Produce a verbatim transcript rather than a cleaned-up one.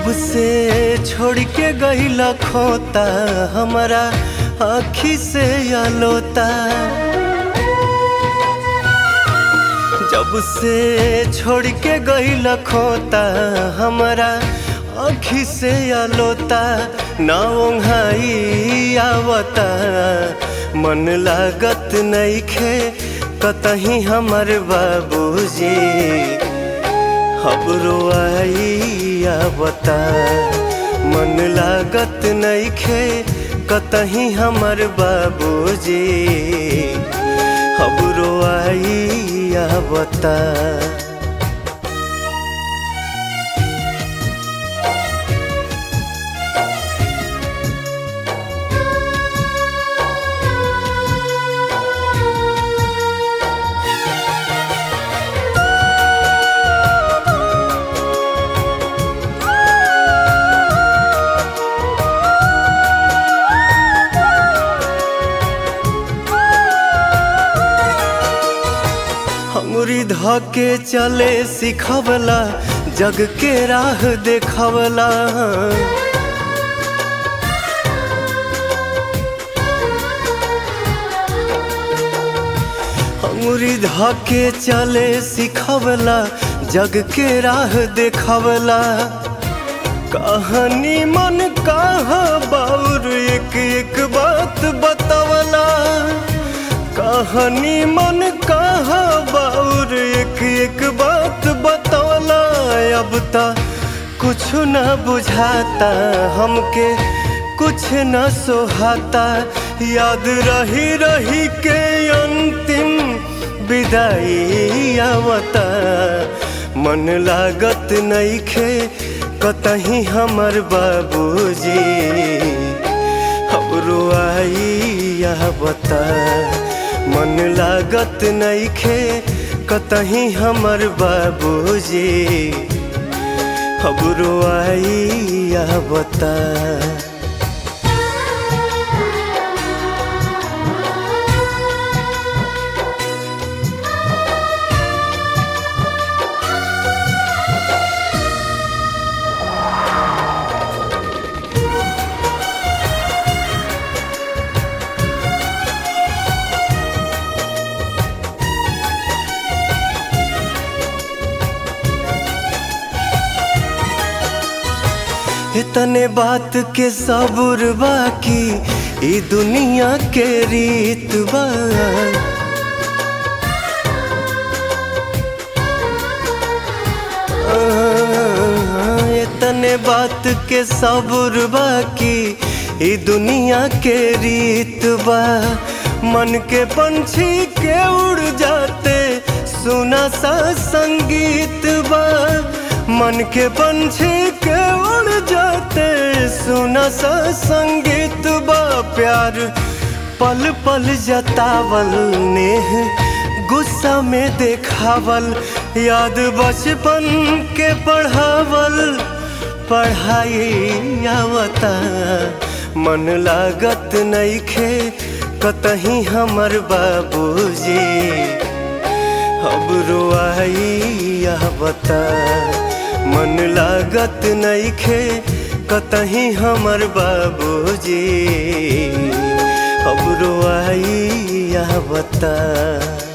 जब से छोड़ के गइला खोता हमारा आँखी से आलोता। जब से छोड़ के गइला खोता हमारा आँखी से आलोता। ना ओंघाई आवता मन लागत नइखे कतही हमर बाबूजी। खबरो आई आवता मन लागत नइखे कतही हमर बाबूजी। खबरो आई आवता। अंगुरी धके चले सिखवला जग के राह देखवला। अंगुरी धके चले सिखवला जग के राह देखवला। कहानी मन कहा बाउर एक एक बात बतवला। कहानी मन कहा बाउर एक एक बात बतौला। अब ता कुछ न बुझाता हमके कुछ न सोहाता। याद रही रही के अंतिम विदाई आवता। मन लागत नइखे कतही हमर बाबूजी। खबरो आई आवता मन लागत नइखे कतही हमर बाबूजी। खबरो आई आवता। इतने बात के सबूर बाकी ई दुनिया के रीत बा। इतने बात के सबूर बाकी ई दुनिया के रीत बा। मन के पंछी के उड़ जाते सुना सा संगीत बा। मन के पंछी के उड़ जाते सुना सा संगीत बा। प्यार पल पल जतावल नेह गुस्सा में देखावल। याद बचपन के पढ़ावल पढ़ाई आवता। मन लागत नइखे कतही हमर बाबूजी। खबरो आई आवता मन लागत नइखे कतही हमर बाबूजी। खबरो आई आवता।